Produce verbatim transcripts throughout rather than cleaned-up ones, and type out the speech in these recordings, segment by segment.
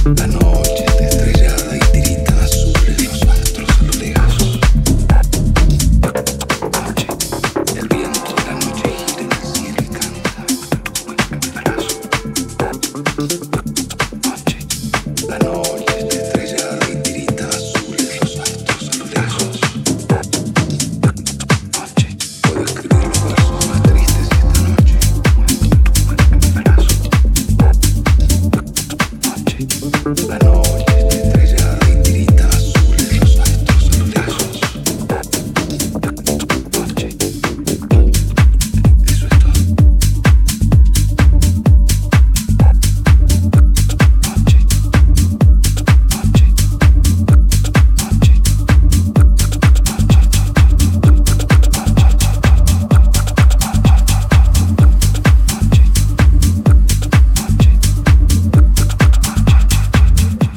La noche está estrellada y tiritan azules los astros a lo lejos. Noche, el viento de la noche gira en el cielo y canta como en un embarazo. Noche, la noche está estrellada y tiritan azules los astros a lo lejos. Noche, puedo escribir los versos más tristes esta noche como en un embarazo. Noche, la noche está estrellada y tirita azules los astros a lo lejos. Noche, eso es todo. Noche, noche, noche, noche.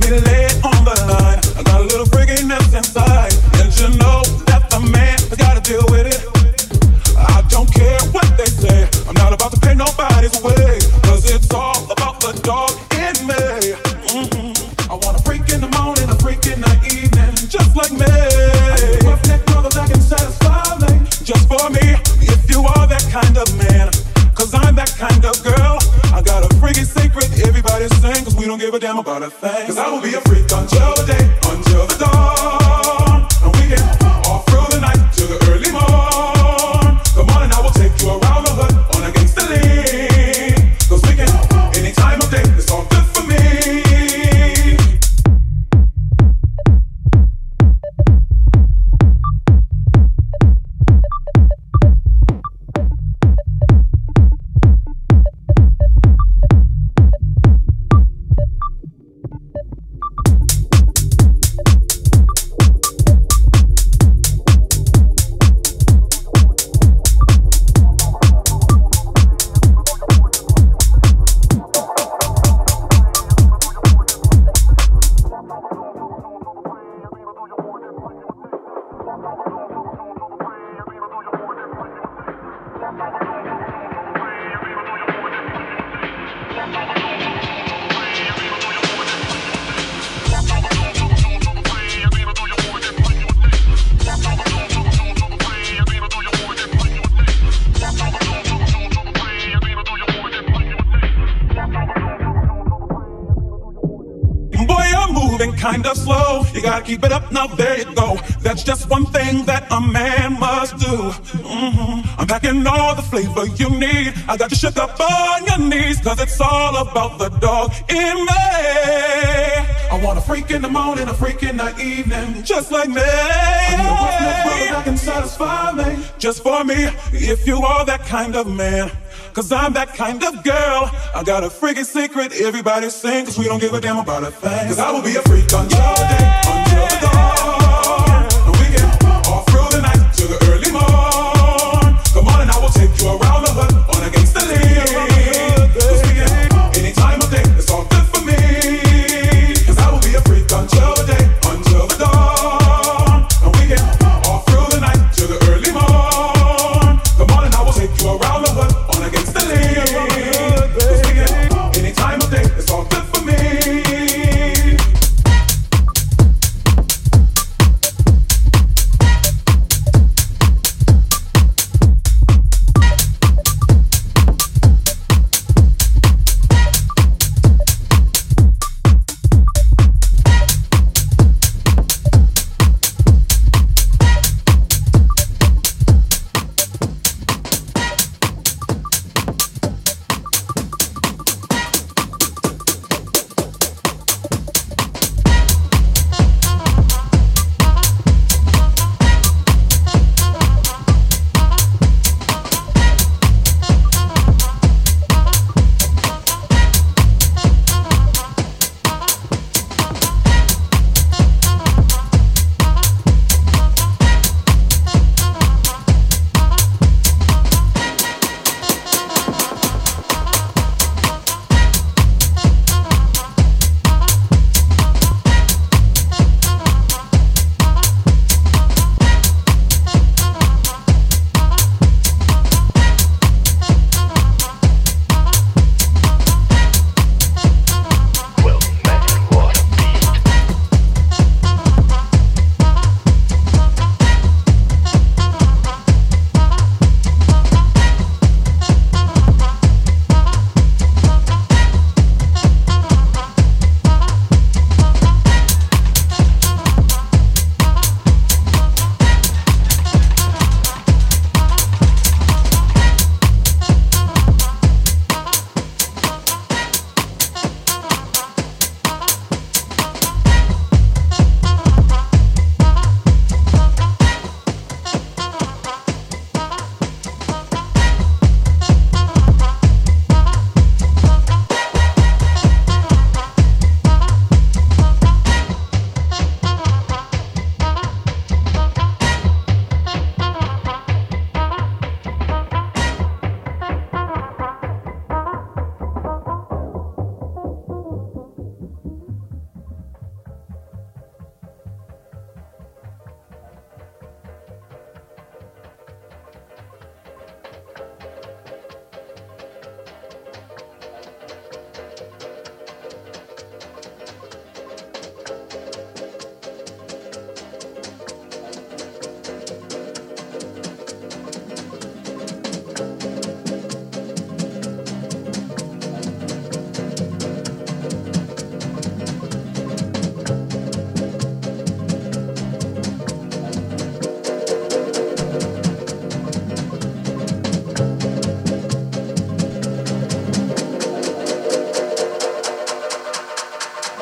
me lay it on the line. I got a little freakiness inside, and you know that the man has gotta deal with it. I don't care what they say, I'm not about to pay nobody's way, cause it's all about the dog in me. Mm-hmm. I want a freak in the morning, a freak in the evening, just like me. I need a neck brother that can satisfy me, just for me, if you are that kind of man. Cause I'm that kind of girl. I got a freaky secret, everybody sing, cause we don't give a damn about a thing. Cause I will be a freak until the day, until the dawn. And we can all through the night till the early morn. Come on and I will take you around the hood on a gangsta lean. Cause we can, any time of day, it's all good for me. Kinda slow, you gotta keep it up, now there you go. That's just one thing that a man must do. Mm-hmm. I'm packing all the flavor you need, I got you shook up on your knees, cause it's all about the dog in me. I want a freak in the morning, a freak in the evening, just like me. I need a rough brother that can satisfy me, just for me, if you are that kind of man. Cause I'm that kind of girl. I got a freaky secret, everybody sing, cause we don't give a damn about a thing. Cause I will be a freak until the day, until the dawn. And we can all through the night till the early morn. Come on and I will take you around the hood on a gangsta lean. Cause we can, any time of day, it's all good for me. Cause I will be a freak until the day, until the dawn. And we can all through the night till the early morn. Come on and I will take you around the hood on a gangsta lean. Cause we can, any time of day, it's all good for me.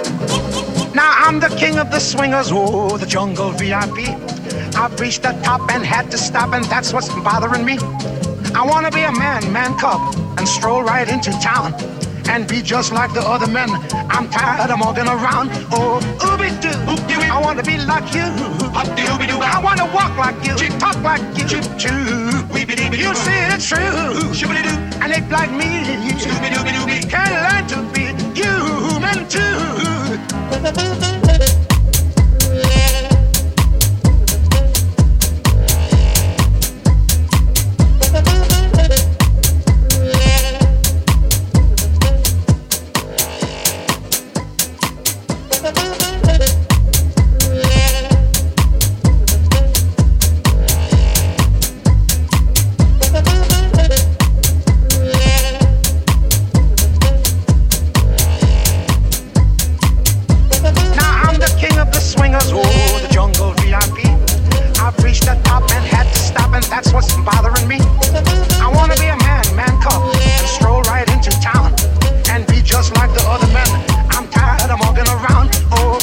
Now I'm the king of the swingers, oh, the jungle V I P. I've reached the top and had to stop, and that's what's bothering me. I wanna be a man, man cub, and stroll right into town and be just like the other men. I'm tired of walking around. Oh, ooby-doo, I wanna be like you. I wanna walk like you, talk like you. You see it's true, and act like me. Can learn to be human too. Like the other men, I'm tired of walking around. Oh,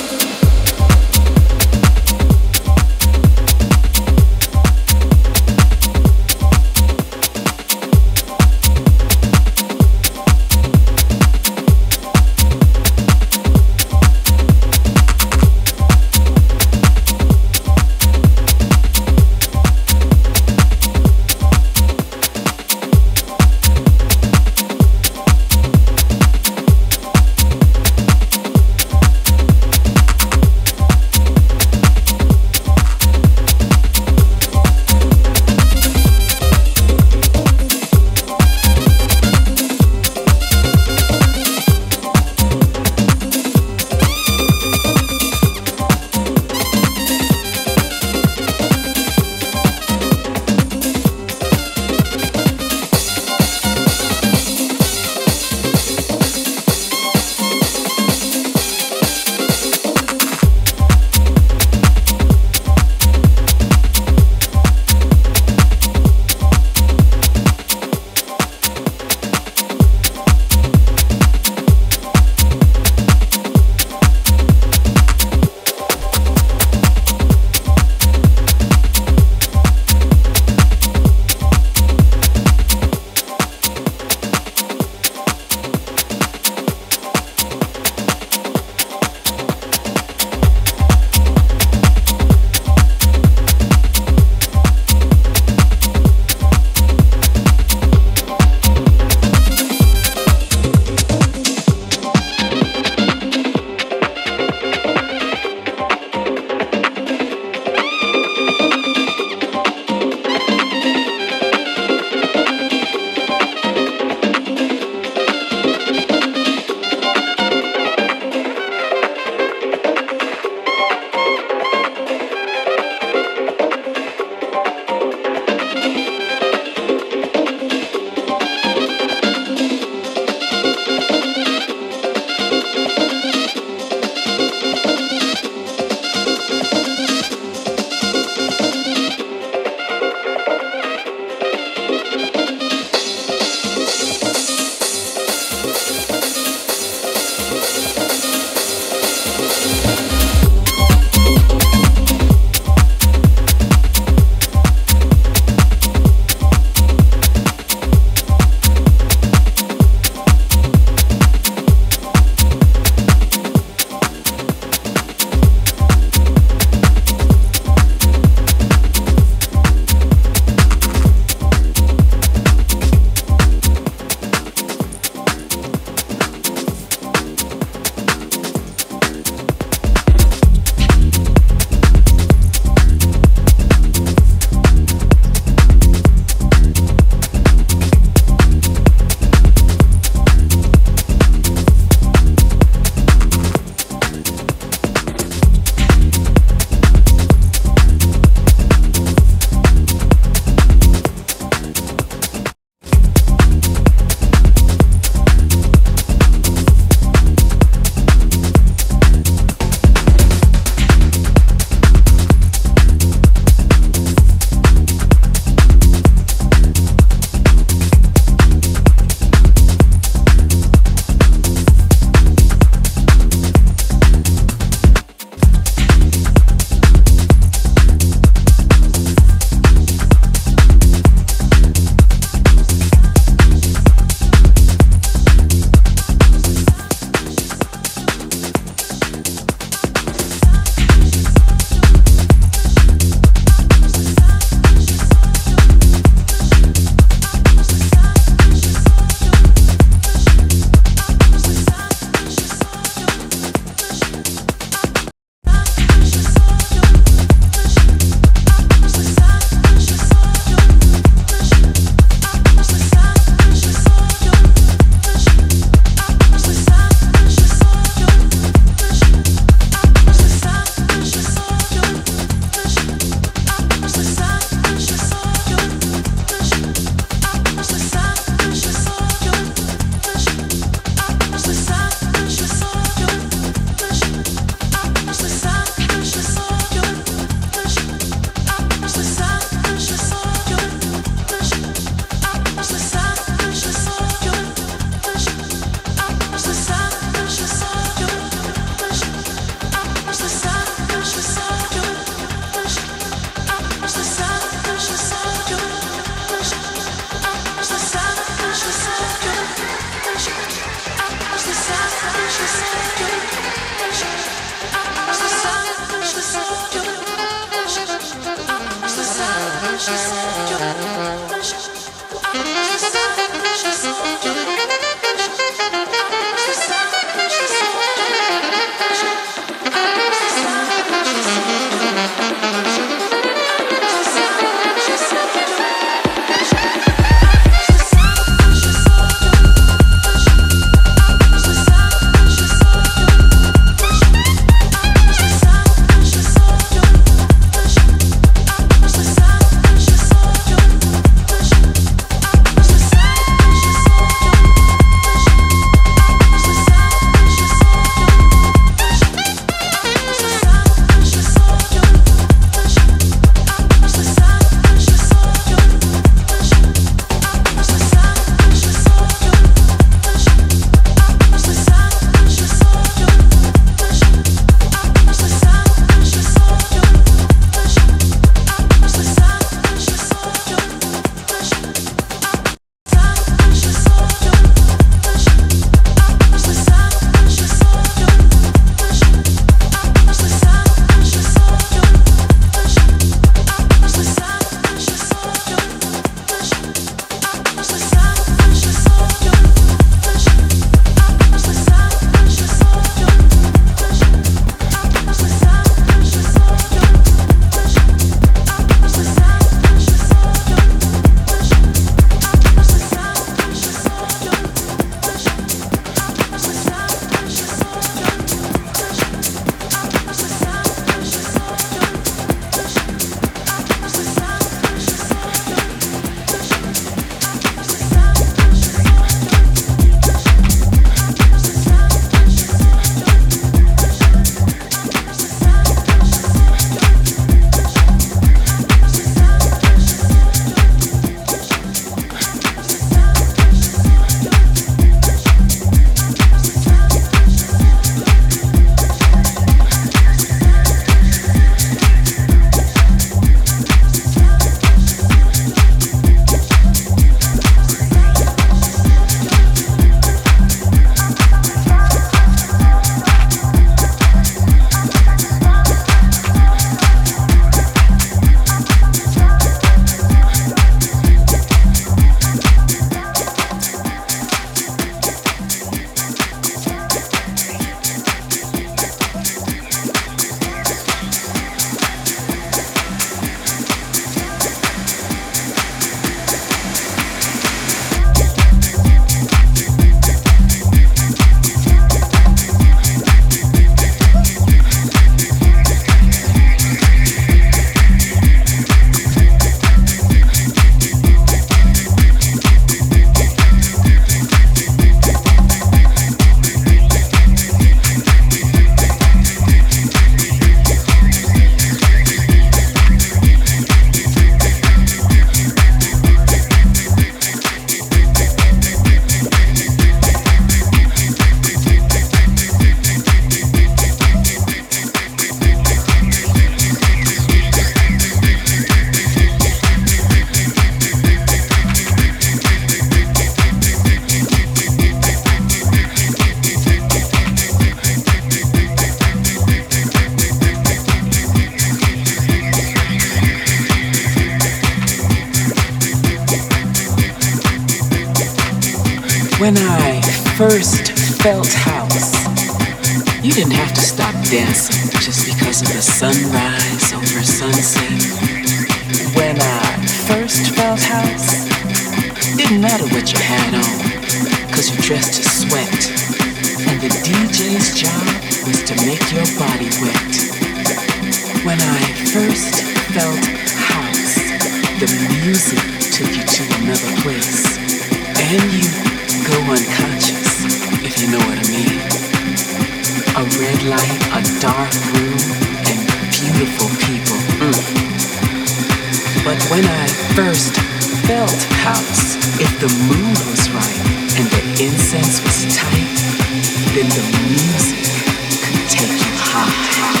When I first felt house, you didn't have to stop dancing just because of the sunrise over sunset. When I first felt house, didn't matter what you had on, cause you dressed to sweat. And the D J's job was to make your body wet. When I first felt house, the music took you to another place. And you go unconscious, if you know what I mean. A red light, a dark room, and beautiful people. Mm. But when I first felt house, if the mood was right and the incense was tight, then the music could take you high.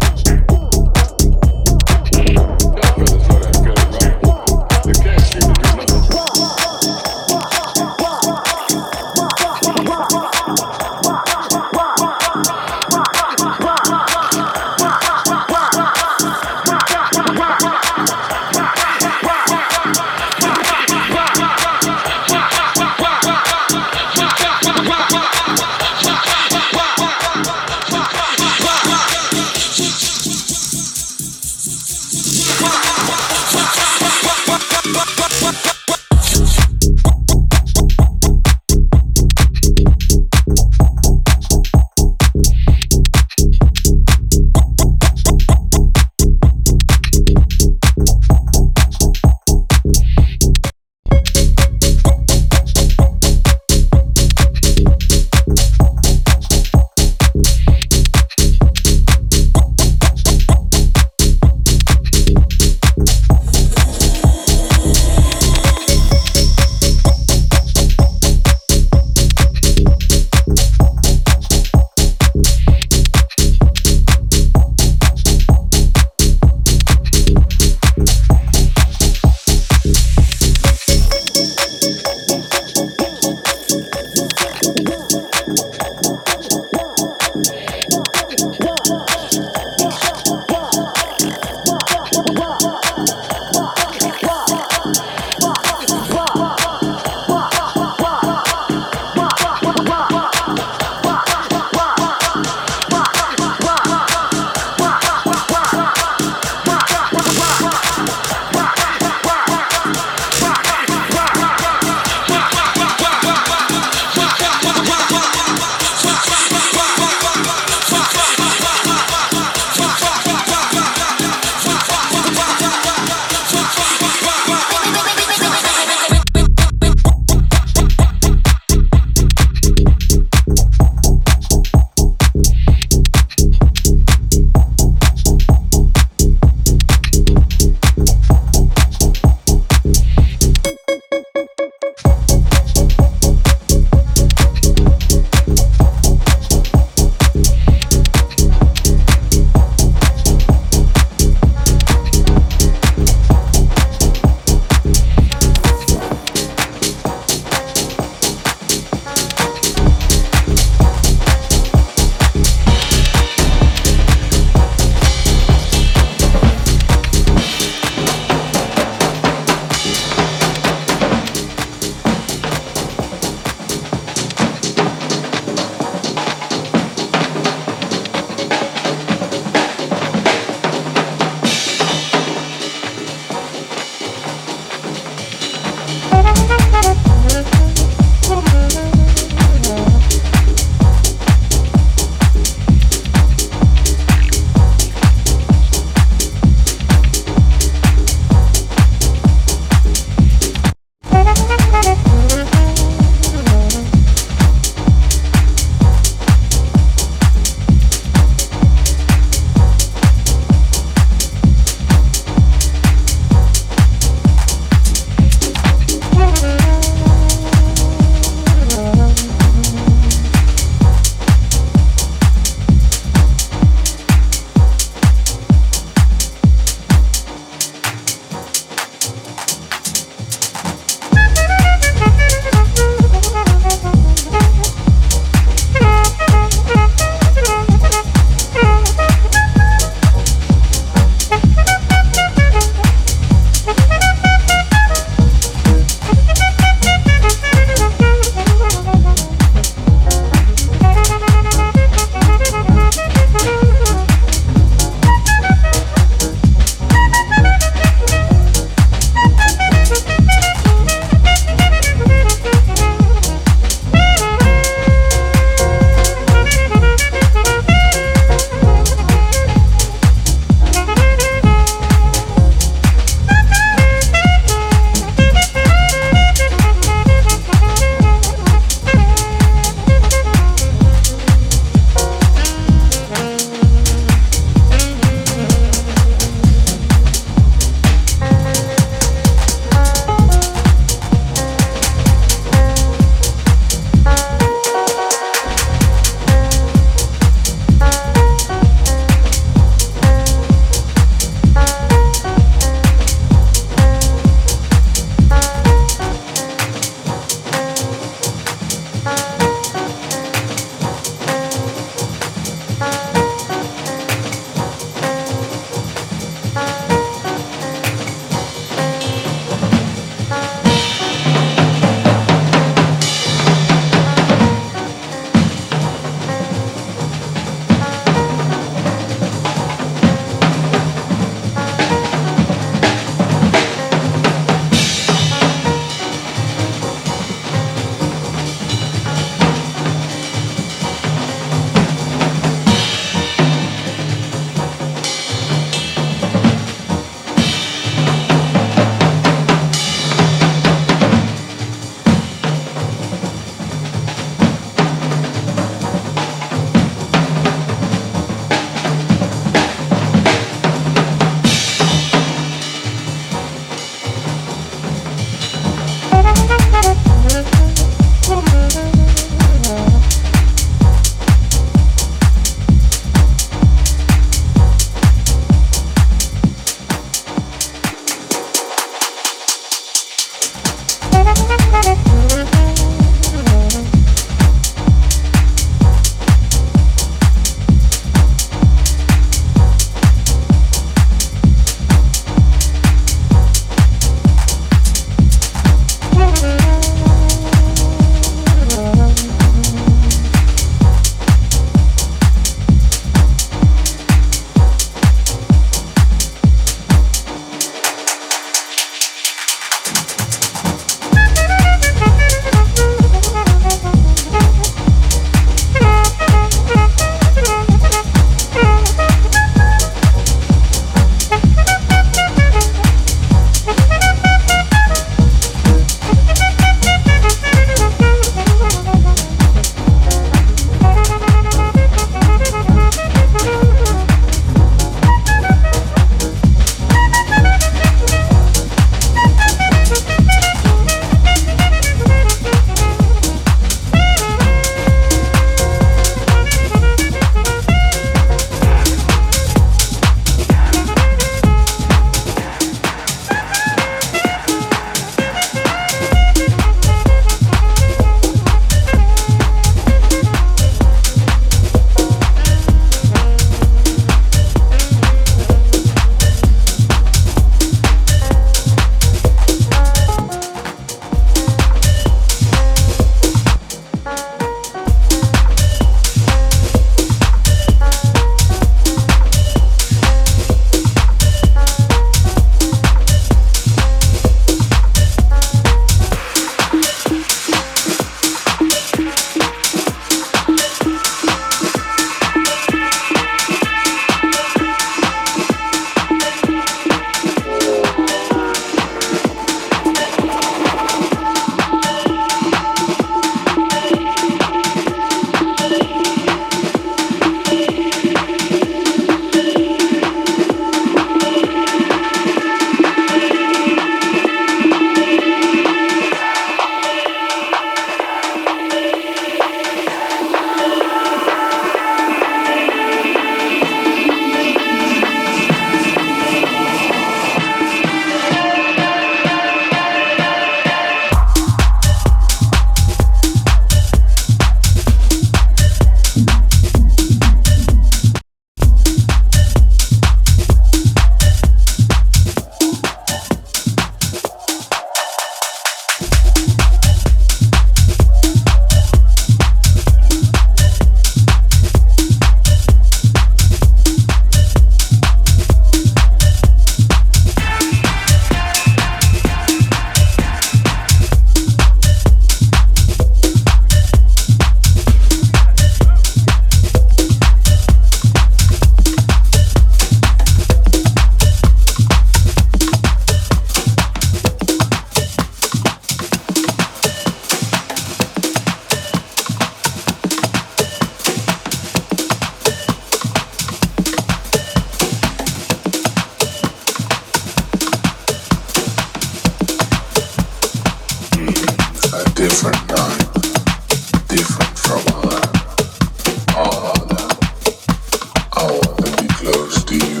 different night, different from other, all other. I wanna be close to you.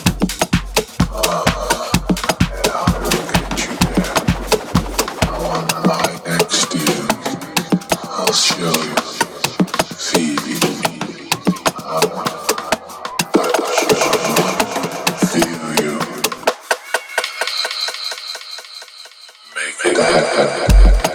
Ah, and I will get you there. I wanna lie next to you. I'll show you, feed you. I wanna touch you, feel you, make it happen.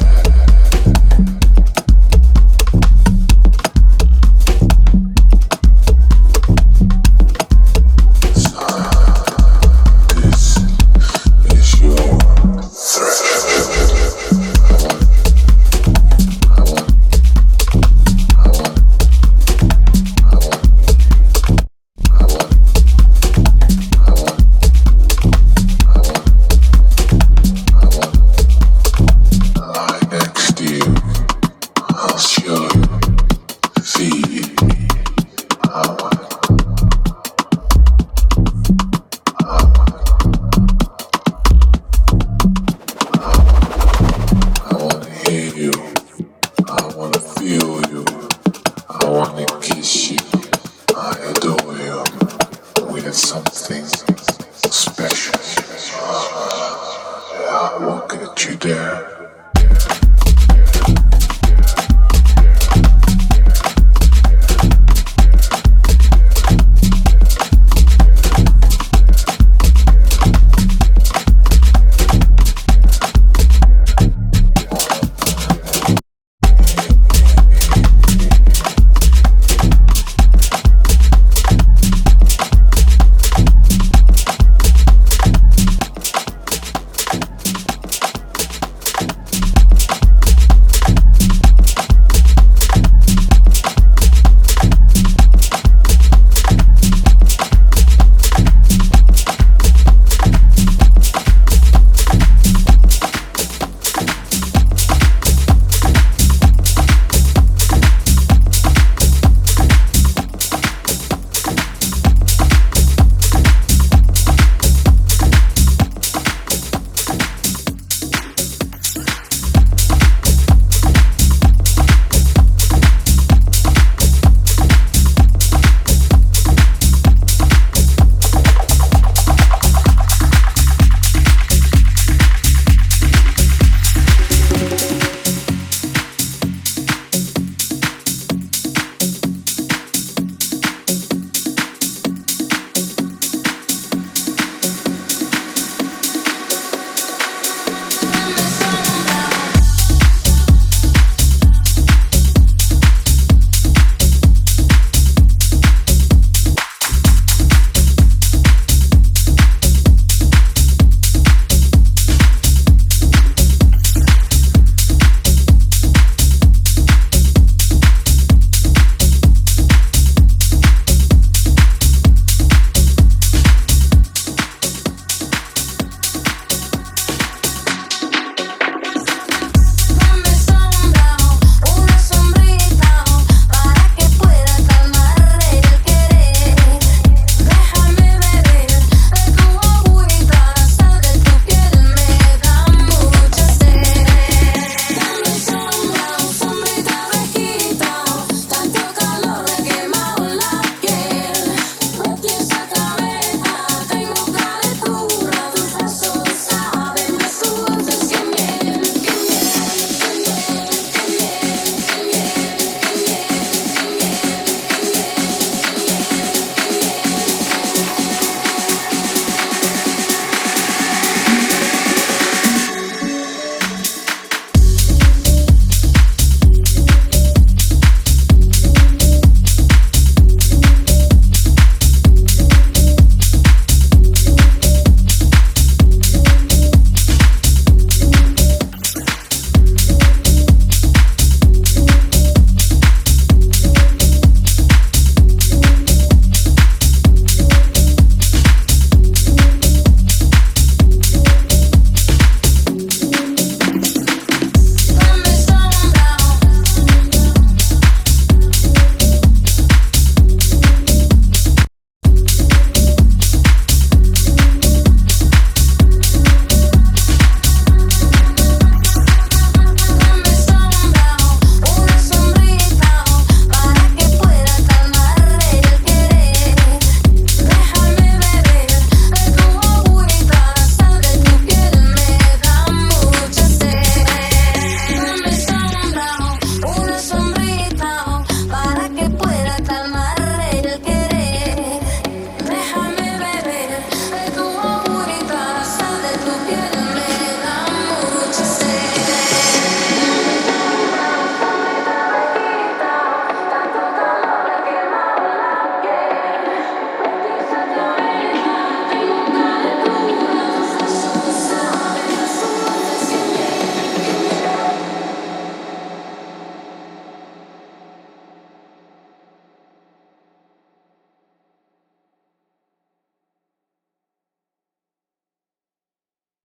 Something special. I will get you there.